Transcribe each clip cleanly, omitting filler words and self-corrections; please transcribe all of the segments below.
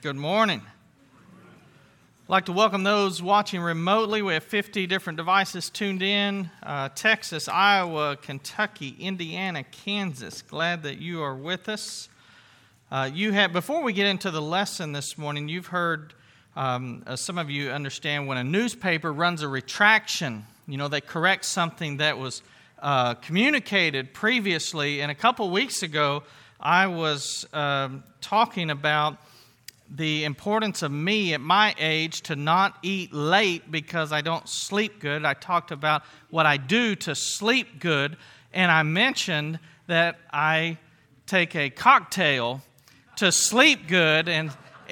Good morning. I'd like to welcome those watching remotely. We have 50 different devices tuned in. Texas, Iowa, Kentucky, Indiana, Kansas. Glad that you are with us. Before we get into the lesson this morning, you've heard, some of you understand when a newspaper runs a retraction, they correct something that was communicated previously. And a couple weeks ago, I was talking about the importance of me at my age to not eat late because I don't sleep good. I talked about what I do to sleep good, and I mentioned that I take a cocktail to sleep good, and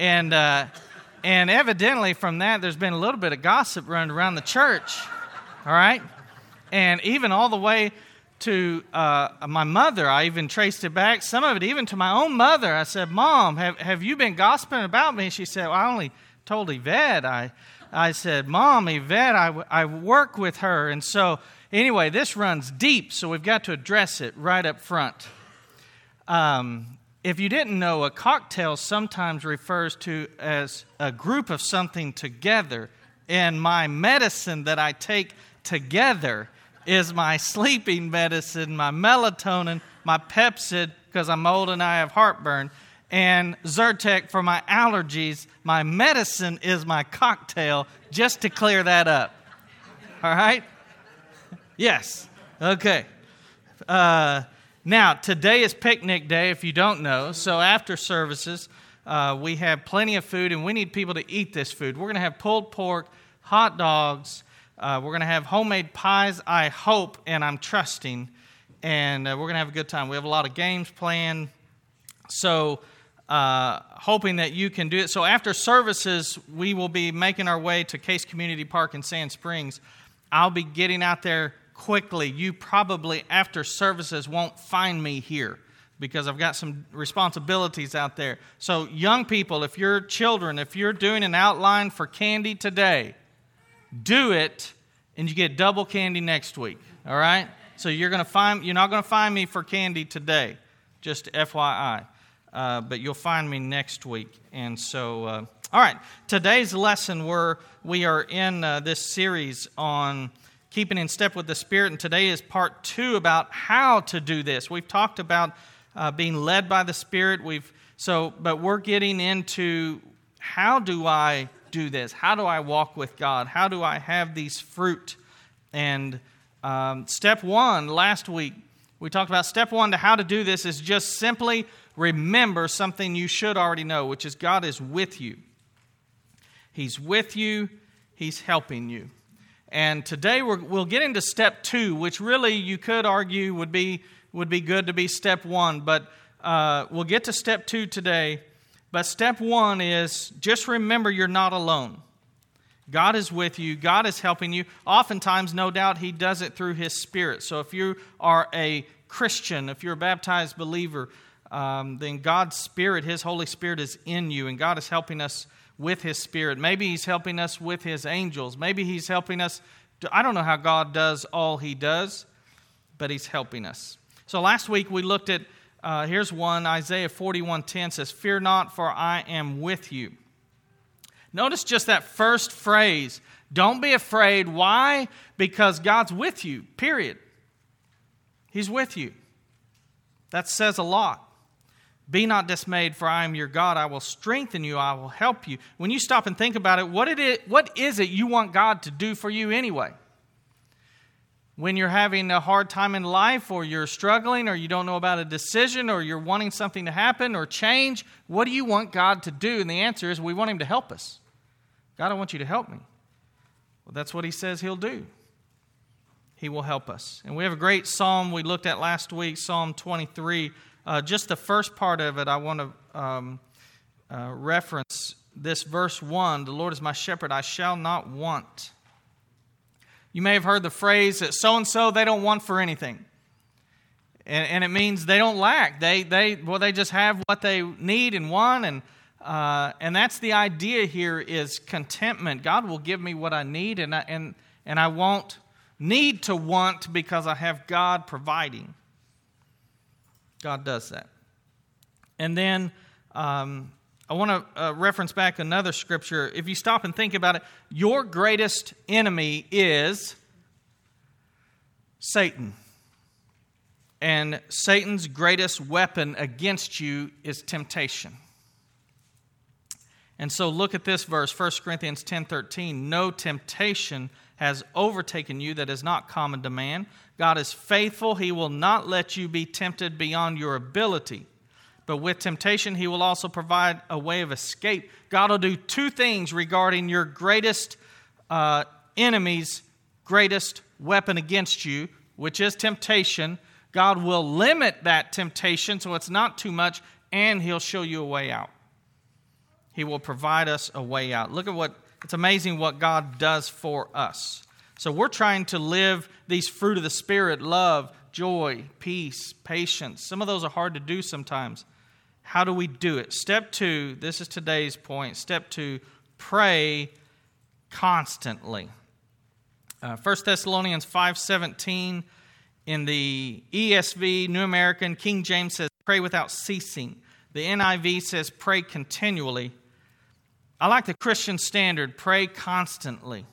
evidently from that there's been a little bit of gossip running around the church, all right? And even all the way to my mother, I even traced it back, some of it even to my own mother. I said, Mom, have you been gossiping about me? She said, well, I only told Yvette. I said, Mom, Yvette, I work with her. And so, anyway, this runs deep, so we've got to address it right up front. If you didn't know, a cocktail sometimes refers to as a group of something together. And my medicine that I take together is my sleeping medicine, my melatonin, my Pepcid, because I'm old and I have heartburn, and Zyrtec for my allergies. My medicine is my cocktail, just to clear that up. All right? Yes. Okay. Now, today is picnic day, if you don't know. So after services, we have plenty of food, and we need people to eat this food. We're going to have pulled pork, hot dogs. We're going to have homemade pies, I hope, and I'm trusting. And we're going to have a good time. We have a lot of games planned. So hoping that you can do it. So after services, we will be making our way to Case Community Park in Sand Springs. I'll be getting out there quickly. You probably, after services, won't find me here because I've got some responsibilities out there. So young people, if you're children, if you're doing an outline for candy today, do it, and you get double candy next week, all right? So you're not going to find me for candy today, just FYI, but you'll find me next week. And so, all right, today's lesson, we are in this series on keeping in step with the Spirit, and today is part 2 about how to do this. We've talked about being led by the Spirit, but we're getting into how do I do this? How do I walk with God? How do I have these fruit? And step 1, last week, we talked about step 1 to how to do this is just simply remember something you should already know, which is God is with you. He's with you. He's helping you. And today we'll get into step 2, which really you could argue would be good to be step 1, but we'll get to step 2 today. But step 1 is just remember you're not alone. God is with you. God is helping you. Oftentimes, no doubt, He does it through His Spirit. So if you are a Christian, if you're a baptized believer, then God's Spirit, His Holy Spirit is in you, and God is helping us with His Spirit. Maybe He's helping us with His angels. Maybe He's helping us. I don't know how God does all He does, but He's helping us. So last week we looked at here's one, Isaiah 41:10 says, "Fear not, for I am with you." Notice just that first phrase. Don't be afraid. Why? Because God's with you, period. He's with you. That says a lot. Be not dismayed, for I am your God. I will strengthen you. I will help you. When you stop and think about it, what is it you want God to do for you anyway? When you're having a hard time in life, or you're struggling, or you don't know about a decision, or you're wanting something to happen or change, what do you want God to do? And the answer is we want Him to help us. God, I want you to help me. Well, that's what He says He'll do. He will help us. And we have a great psalm we looked at last week, Psalm 23. Just the first part of it, I want to reference this verse 1. The Lord is my shepherd, I shall not want. You may have heard the phrase that so-and-so, they don't want for anything. And it means they don't lack. They just have what they need and want. And that's the idea here is contentment. God will give me what I need, and I won't need to want because I have God providing. God does that. And then I want to reference back another scripture. If you stop and think about it, your greatest enemy is Satan. And Satan's greatest weapon against you is temptation. And so look at this verse, 1 Corinthians 10:13. No temptation has overtaken you that is not common to man. God is faithful. He will not let you be tempted beyond your ability. But with temptation, He will also provide a way of escape. God will do two things regarding your greatest enemy's greatest weapon against you, which is temptation. God will limit that temptation so it's not too much, and He'll show you a way out. He will provide us a way out. Look at it's amazing what God does for us. So we're trying to live these fruit of the Spirit, love, joy, peace, patience. Some of those are hard to do sometimes. How do we do it? Step 2, this is today's point. Step 2, pray constantly. 1 Thessalonians 5:17 in the ESV, New American, King James says, pray without ceasing. The NIV says, pray continually. I like the Christian Standard, pray constantly.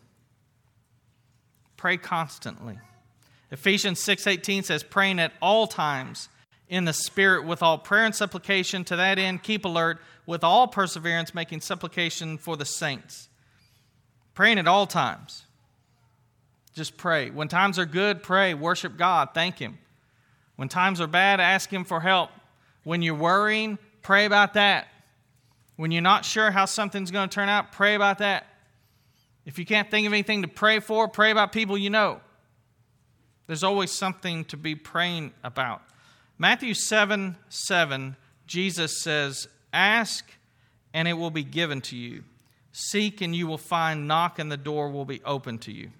Pray constantly. Ephesians 6:18 says, praying at all times in the Spirit with all prayer and supplication. To that end, keep alert with all perseverance, making supplication for the saints. Praying at all times. Just pray. When times are good, pray. Worship God. Thank Him. When times are bad, ask Him for help. When you're worrying, pray about that. When you're not sure how something's going to turn out, pray about that. If you can't think of anything to pray for, pray about people you know. There's always something to be praying about. Matthew 7:7, Jesus says, ask and it will be given to you. Seek and you will find. Knock and the door will be open to you.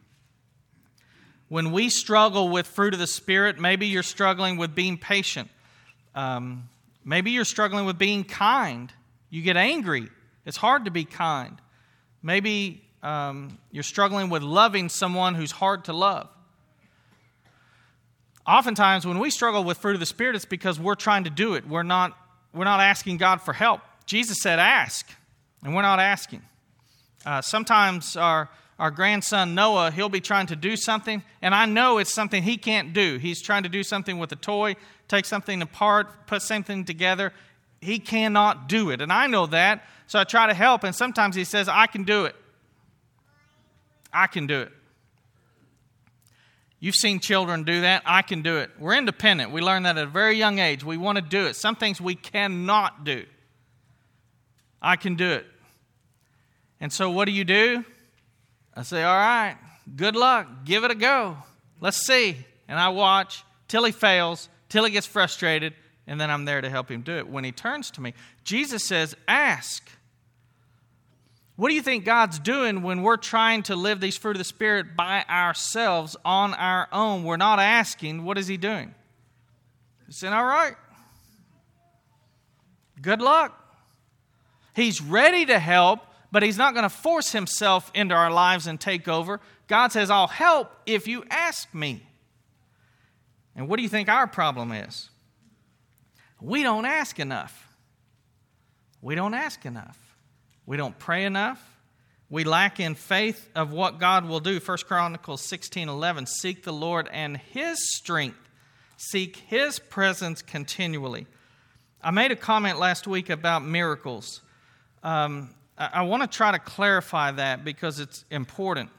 When we struggle with fruit of the Spirit, maybe you're struggling with being patient. Maybe you're struggling with being kind. You get angry. It's hard to be kind. Maybe you're struggling with loving someone who's hard to love. Oftentimes, when we struggle with fruit of the Spirit, it's because we're trying to do it. We're not asking God for help. Jesus said, ask, and we're not asking. Sometimes our grandson Noah, he'll be trying to do something, and I know it's something he can't do. He's trying to do something with a toy, take something apart, put something together. He cannot do it, and I know that, so I try to help, and sometimes he says, I can do it. I can do it. You've seen children do that. I can do it. We're independent. We learn that at a very young age. We want to do it. Some things we cannot do. I can do it. And so what do? I say, all right, good luck. Give it a go. Let's see. And I watch till he fails, till he gets frustrated, and then I'm there to help him do it. When he turns to me, Jesus says, ask. What do you think God's doing when we're trying to live these fruit of the Spirit by ourselves, on our own? We're not asking. What is He doing? He's saying, all right, good luck. He's ready to help, but He's not going to force Himself into our lives and take over. God says, I'll help if you ask me. And what do you think our problem is? We don't ask enough. We don't ask enough. We don't pray enough. We lack in faith of what God will do. 1 Chronicles 16:11, seek the Lord and His strength. Seek His presence continually. I made a comment last week about miracles. I want to try to clarify that because it's important.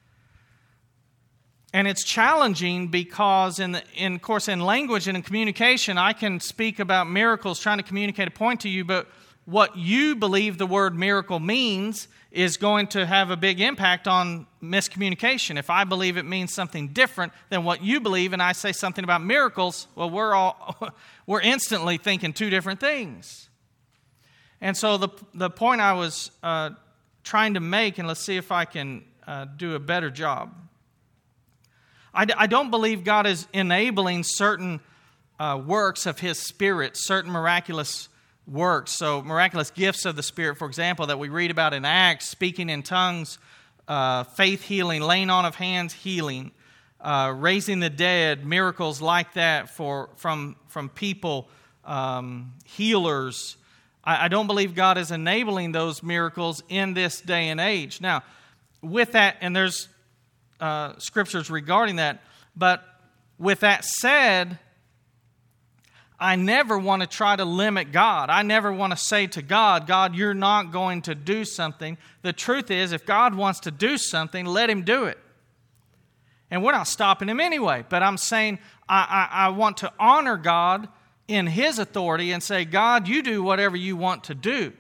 And it's challenging because, in language and in communication, I can speak about miracles, trying to communicate a point to you, but what you believe the word miracle means is going to have a big impact on miscommunication. If I believe it means something different than what you believe, and I say something about miracles, well, we're instantly thinking two different things. And so the point I was trying to make, and let's see if I can do a better job. I don't believe God is enabling certain works of His Spirit, certain miraculous works. So miraculous gifts of the Spirit, for example, that we read about in Acts, speaking in tongues, faith healing, laying on of hands healing, raising the dead, miracles like that from people, healers, I don't believe God is enabling those miracles in this day and age. Now, with that, and there's scriptures regarding that, but with that said, I never want to try to limit God. I never want to say to God, God, you're not going to do something. The truth is, if God wants to do something, let Him do it. And we're not stopping Him anyway. But I'm saying I want to honor God in His authority and say, God, you do whatever you want to do.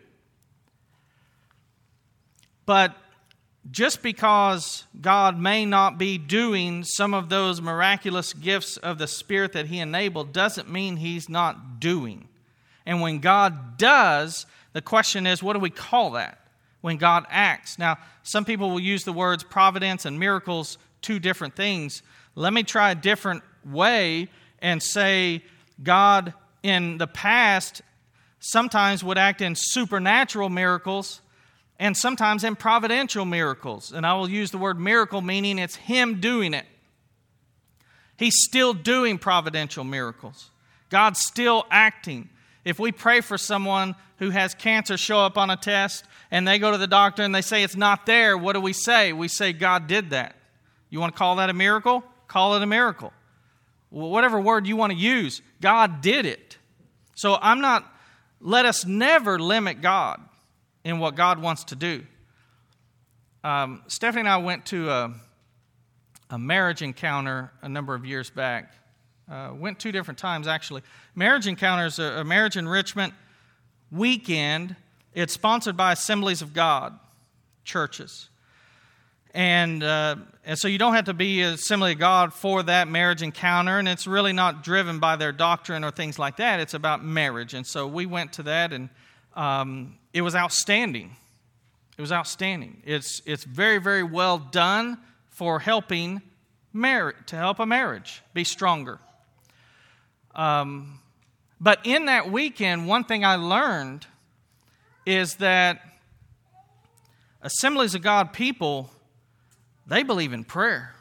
But just because God may not be doing some of those miraculous gifts of the Spirit that He enabled doesn't mean He's not doing. And when God does, the question is, what do we call that? When God acts. Now, some people will use the words providence and miracles, two different things. Let me try a different way and say God in the past sometimes would act in supernatural miracles and sometimes in providential miracles. And I will use the word miracle, meaning it's Him doing it. He's still doing providential miracles. God's still acting. If we pray for someone who has cancer show up on a test and they go to the doctor and they say it's not there, what do we say? We say God did that. You want to call that a miracle? Call it a miracle. Well, whatever word you want to use, God did it. So let us never limit God in what God wants to do. Stephanie and I went to a marriage encounter a number of years back. Went 2 different times, actually. Marriage Encounter is a marriage enrichment weekend. It's sponsored by Assemblies of God churches. And so you don't have to be an Assembly of God for that marriage encounter, and it's really not driven by their doctrine or things like that. It's about marriage. And so we went to that, and it was outstanding. It was outstanding. It's very, very well done for helping to help a marriage be stronger. But in that weekend, one thing I learned is that Assemblies of God people, they believe in prayer.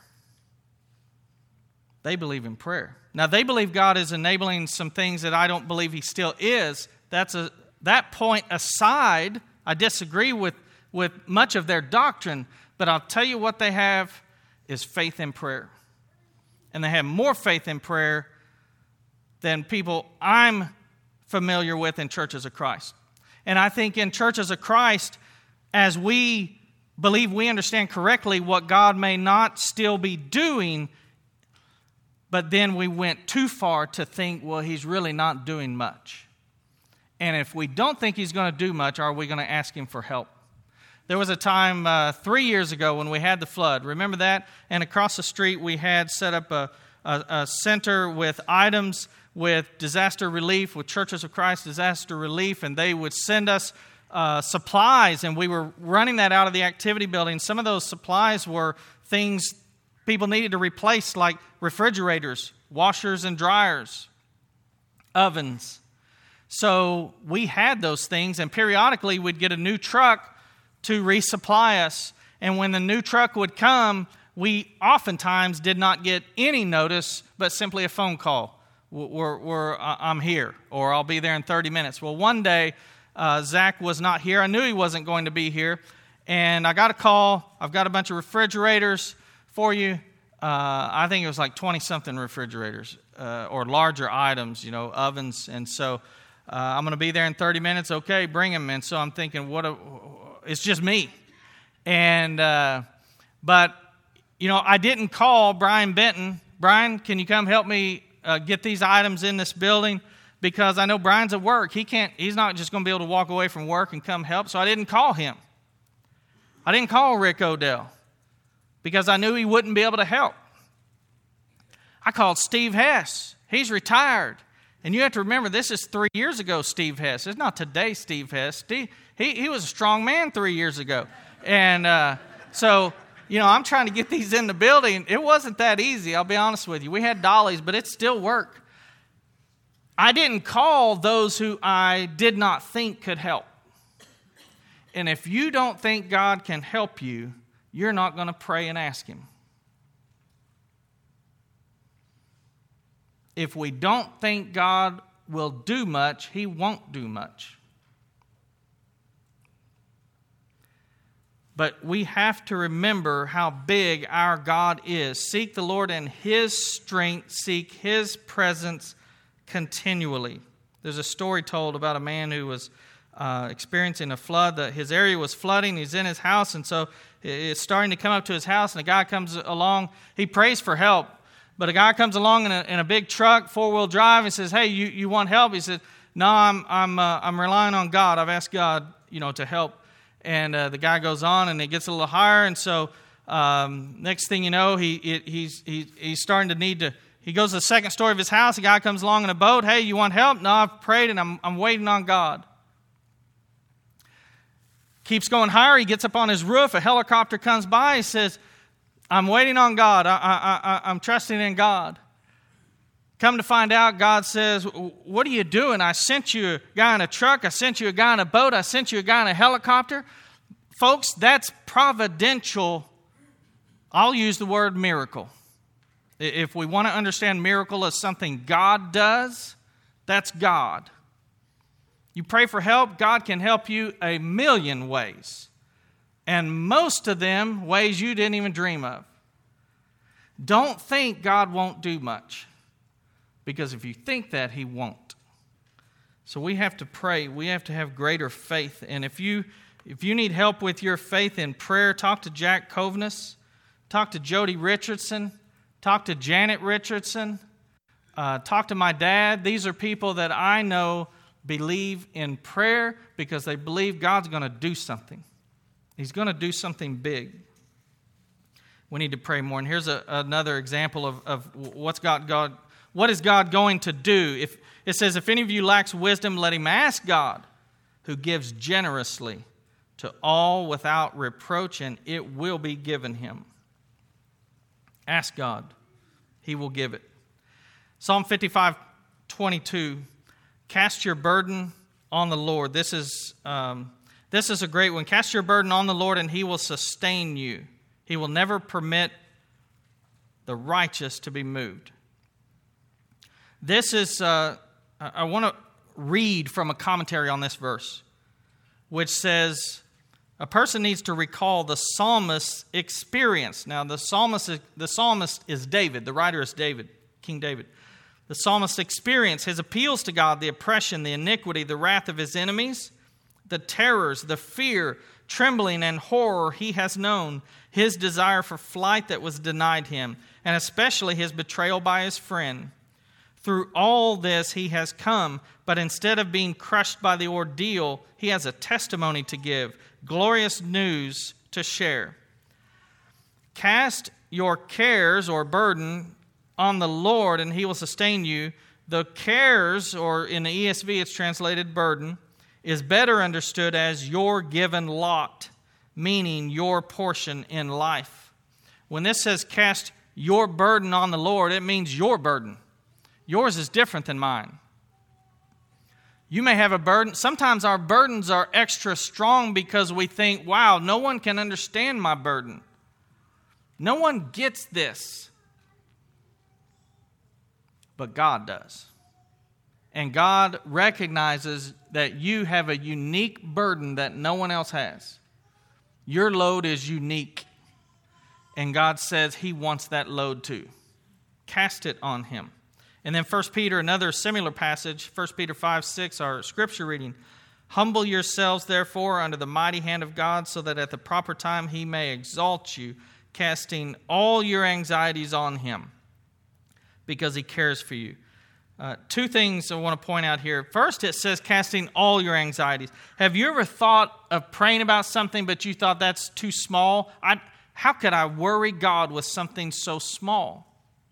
They believe in prayer. Now, they believe God is enabling some things that I don't believe He still is. That point aside, I disagree with much of their doctrine, but I'll tell you what they have is faith in prayer. And they have more faith in prayer than people I'm familiar with in Churches of Christ. And I think in Churches of Christ, as we believe we understand correctly what God may not still be doing, but then we went too far to think, well, He's really not doing much. And if we don't think He's going to do much, are we going to ask Him for help? There was a time 3 years ago when we had the flood. Remember that? And across the street we had set up a center with items with disaster relief, with Churches of Christ disaster relief, and they would send us supplies, and we were running that out of the activity building. Some of those supplies were things people needed to replace, like refrigerators, washers and dryers, ovens. So we had those things, and periodically we'd get a new truck to resupply us. And when the new truck would come, we oftentimes did not get any notice, but simply a phone call. I'm here, or I'll be there in 30 minutes. Well, one day, Zach was not here. I knew he wasn't going to be here. And I got a call. I've got a bunch of refrigerators for you. I think it was like 20-something refrigerators or larger items, ovens. And so I'm going to be there in 30 minutes. Okay, bring them. And so I'm thinking, it's just me. And but I didn't call Brian Benton. Brian, can you come help me get these items in this building? Because I know Brian's at work. He's not just going to be able to walk away from work and come help. So I didn't call him. I didn't call Rick Odell because I knew he wouldn't be able to help. I called Steve Hess. He's retired. And you have to remember, this is 3 years ago, Steve Hess. It's not today, Steve Hess. He was a strong man 3 years ago. And so, I'm trying to get these in the building. It wasn't that easy, I'll be honest with you. We had dollies, but it still worked. I didn't call those who I did not think could help. And if you don't think God can help you, you're not going to pray and ask Him. If we don't think God will do much, He won't do much. But we have to remember how big our God is. Seek the Lord in His strength. Seek His presence continually. There's a story told about a man who was experiencing a flood. His area was flooding. He's in his house, and so it's starting to come up to his house, and a guy comes along. He prays for help, but a guy comes along in a big truck, four-wheel drive, and says, "Hey, you want help?" He said, "No, I'm relying on God. I've asked God, to help." And the guy goes on, and it gets a little higher, and so next thing you know, he's starting to need to. He goes to the second story of his house. A guy comes along in a boat. "Hey, you want help?" "No, I've prayed, and I'm waiting on God." Keeps going higher. He gets up on his roof. A helicopter comes by. He says, "I'm waiting on God. I'm trusting in God." Come to find out, God says, "What are you doing? I sent you a guy in a truck. I sent you a guy in a boat. I sent you a guy in a helicopter." Folks, that's providential. I'll use the word miracle. If we want to understand miracle as something God does, that's God. You pray for help, God can help you a million ways. And most of them ways you didn't even dream of. Don't think God won't do much. Because if you think that, He won't. So we have to pray. We have to have greater faith. And if you need help with your faith in prayer, talk to Jack Kovness. Talk to Jody Richardson. Talk to Janet Richardson. Talk to my dad. These are people that I know believe in prayer because they believe God's going to do something. He's going to do something big. We need to pray more. And here's another example of what is God going to do? If it says, "If any of you lacks wisdom, let him ask God, who gives generously to all without reproach, and it will be given him." Ask God. He will give it. Psalm 55:22. Cast your burden on the Lord. This is a great one. Cast your burden on the Lord, and He will sustain you. He will never permit the righteous to be moved. This is, I want to read from a commentary on this verse, which says, a person needs to recall the psalmist's experience. Now, the psalmist is David. The writer is David, King David. The psalmist's experience, his appeals to God, the oppression, the iniquity, the wrath of his enemies, the terrors, the fear, trembling, and horror he has known, his desire for flight that was denied him, and especially his betrayal by his friend. Through all this he has come, but instead of being crushed by the ordeal, he has a testimony to give, glorious news to share. Cast your cares or burden on the Lord, and He will sustain you. The cares, or in the ESV it's translated burden, is better understood as your given lot, meaning your portion in life. When this says cast your burden on the Lord, it means your burden. Yours is different than mine. You may have a burden. Sometimes our burdens are extra strong because we think, wow, no one can understand my burden. No one gets this. But God does. And God recognizes that you have a unique burden that no one else has. Your load is unique. And God says He wants that load too. Cast it on Him. And then 1 Peter, another similar passage, 1 Peter 5:6, our scripture reading. Humble yourselves, therefore, under the mighty hand of God, so that at the proper time He may exalt you, casting all your anxieties on Him, because He cares for you. Two things I want to point out here. First, it says casting all your anxieties. Have you ever thought of praying about something, but you thought that's too small? How could I worry God with something so small?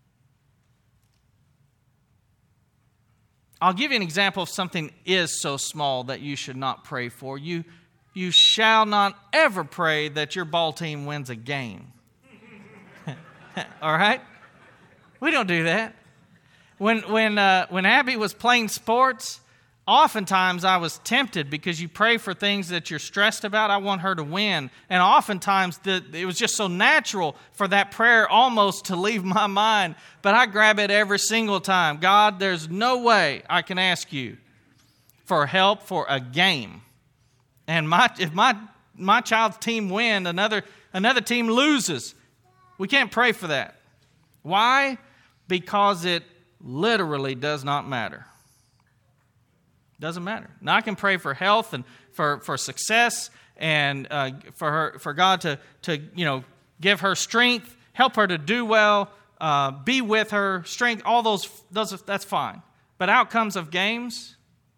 I'll give you an example of something is so small that you should not pray for. You shall not ever pray that your ball team wins a game. All right? We don't do that. When Abby was playing sports, oftentimes I was tempted because you pray for things that you're stressed about. I want her to win. And oftentimes it was just so natural for that prayer almost to leave my mind. But I grab it every single time. God, there's no way I can ask you for help for a game. And if my my child's team win, another team loses. We can't pray for that. Why? Because it literally does not matter. Doesn't matter. Now I can pray for health and for success and for God to give her strength, help her to do well, be with her, strength. All those that's fine. But outcomes of games.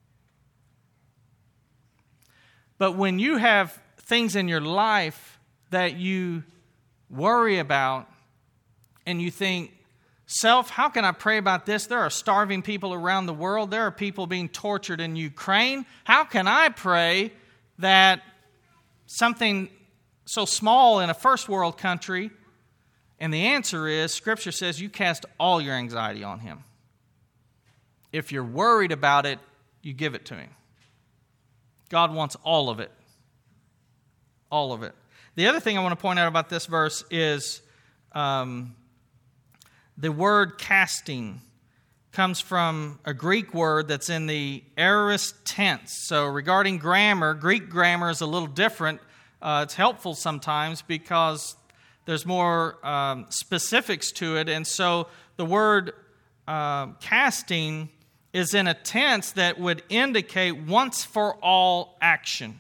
But when you have things in your life that you worry about, and you think, self, how can I pray about this? There are starving people around the world. There are people being tortured in Ukraine. How can I pray that something so small in a first world country? And the answer is, Scripture says you cast all your anxiety on Him. If you're worried about it, you give it to Him. God wants all of it. All of it. The other thing I want to point out about this verse is the word casting comes from a Greek word that's in the aorist tense. So regarding grammar, Greek grammar is a little different. It's helpful sometimes because there's more specifics to it. And so the word casting is in a tense that would indicate once for all action.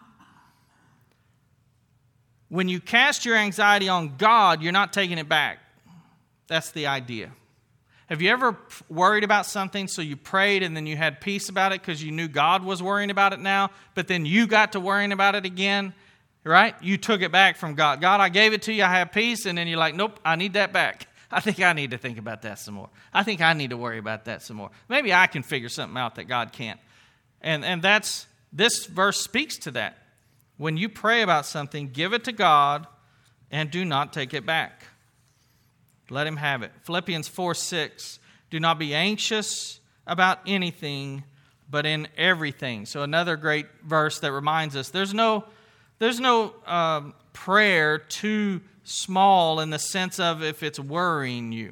When you cast your anxiety on God, you're not taking it back. That's the idea. Have you ever worried about something, so you prayed and then you had peace about it because you knew God was worrying about it now, but then you got to worrying about it again, right? You took it back from God. God, I gave it to you, I have peace, and then you're like, nope, I need that back. I think I need to think about that some more. I think I need to worry about that some more. Maybe I can figure something out that God can't. And this verse speaks to that. When you pray about something, give it to God and do not take it back. Let Him have it. Philippians 4:6, do not be anxious about anything, but in everything. So another great verse that reminds us there's no prayer too small in the sense of if it's worrying you.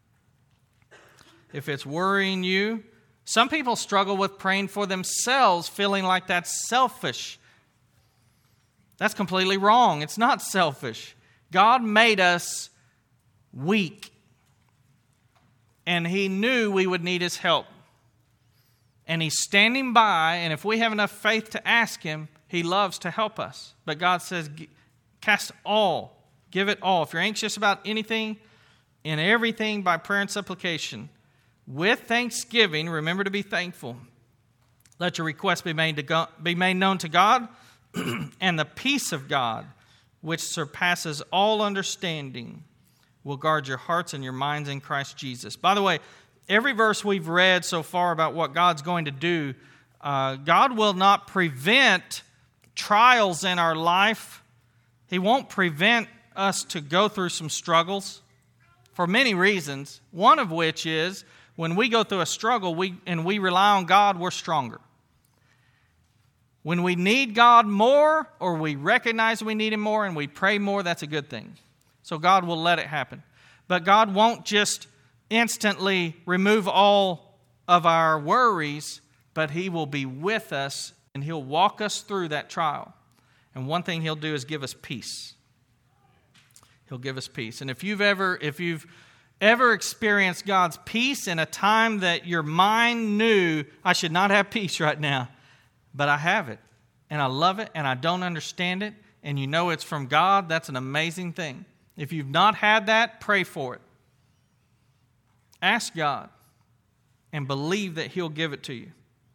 If it's worrying you, some people struggle with praying for themselves, feeling like that's selfish. That's completely wrong. It's not selfish. God made us weak, and He knew we would need His help. And He's standing by, and if we have enough faith to ask Him, He loves to help us. But God says, cast all, give it all. If you're anxious about anything, in everything by prayer and supplication, with thanksgiving, remember to be thankful. Let your requests be made known to God, and the peace of God, which surpasses all understanding, will guard your hearts and your minds in Christ Jesus. By the way, every verse we've read so far about what God's going to do, God will not prevent trials in our life. He won't prevent us to go through some struggles for many reasons, one of which is when we go through a struggle and we rely on God, we're stronger. When we need God more, or we recognize we need Him more and we pray more, that's a good thing. So God will let it happen. But God won't just instantly remove all of our worries, but He will be with us and He'll walk us through that trial. And one thing He'll do is give us peace. He'll give us peace. And if you've ever experienced God's peace in a time that your mind knew, I should not have peace right now, but I have it, and I love it, and I don't understand it, and you know it's from God, that's an amazing thing. If you've not had that, pray for it. Ask God and believe that He'll give it to you.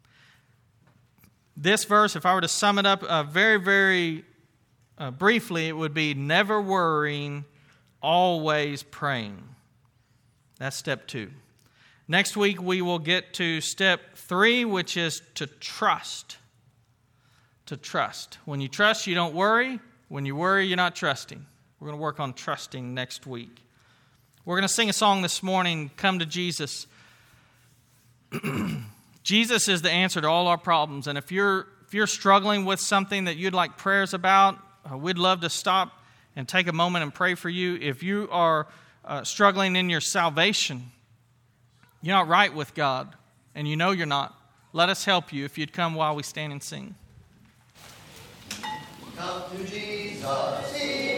This verse, if I were to sum it up very, very briefly, it would be never worrying, always praying. That's step 2. Next week, we will get to step 3, which is to trust. To trust. When you trust, you don't worry. When you worry, you're not trusting. We're going to work on trusting next week. We're going to sing a song this morning, Come to Jesus. Jesus is the answer to all our problems. And if you're struggling with something that you'd like prayers about, we'd love to stop and take a moment and pray for you. If you are struggling in your salvation, you're not right with God, and you know you're not, let us help you if you'd come while we stand and sing. Come to Jesus.